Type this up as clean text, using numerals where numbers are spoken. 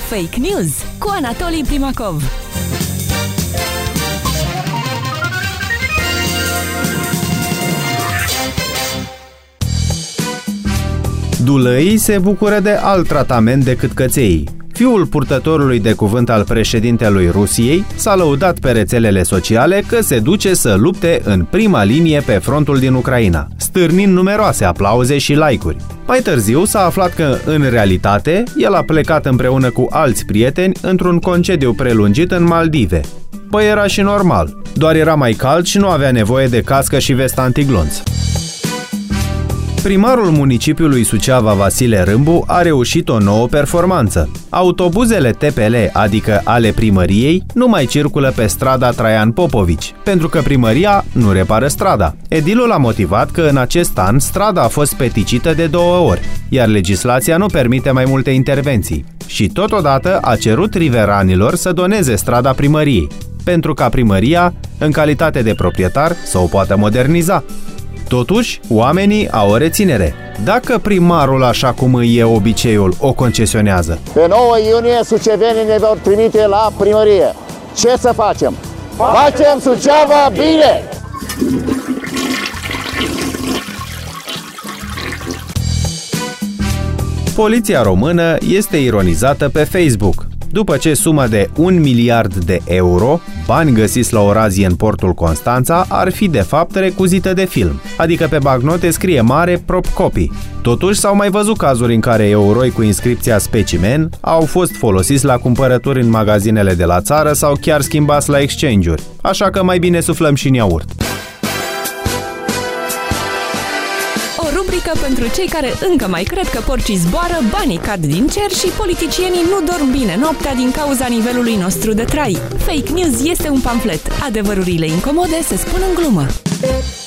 Fake News cu Anatolii Primacov. Dulăii se bucură de alt tratament decât cățeii. Fiul purtătorului de cuvânt al președintelui Rusiei s-a lăudat pe rețelele sociale că se duce să lupte în prima linie pe frontul din Ucraina, stârnind numeroase aplauze și like-uri. Mai târziu s-a aflat că, în realitate, el a plecat împreună cu alți prieteni într-un concediu prelungit în Maldive. Păi era și normal, doar era mai cald și nu avea nevoie de cască și vestă antiglonț. Primarul municipiului Suceava, Vasile Râmbu, a reușit o nouă performanță. Autobuzele TPL, adică ale primăriei, nu mai circulă pe strada Traian Popovici, pentru că primăria nu repară strada. Edilul a motivat că în acest an strada a fost peticită de 2 ori, iar legislația nu permite mai multe intervenții. Și totodată a cerut riveranilor să doneze strada primăriei, pentru ca primăria, în calitate de proprietar, să o poată moderniza. Totuși, oamenii au o reținere. Dacă primarul, așa cum îi e obiceiul, o concesionează. Pe 9 iunie sucevenii ne vor trimite la primărie. Ce să facem? Facem Suceava bine! Poliția română este ironizată pe Facebook. După ce suma de 1 miliard de euro, bani găsiți la o razie în portul Constanța, ar fi de fapt recuzită de film, adică pe bagnote scrie mare prop copy. Totuși s-au mai văzut cazuri în care euroi cu inscripția specimen au fost folosiți la cumpărături în magazinele de la țară sau chiar schimbați la exchange-uri, așa că mai bine suflăm și în iaurt. Rubrică pentru cei care încă mai cred că porcii zboară, banii cad din cer și politicienii nu dorm bine noaptea din cauza nivelului nostru de trai. Fake News este un pamflet. Adevărurile incomode se spun în glumă.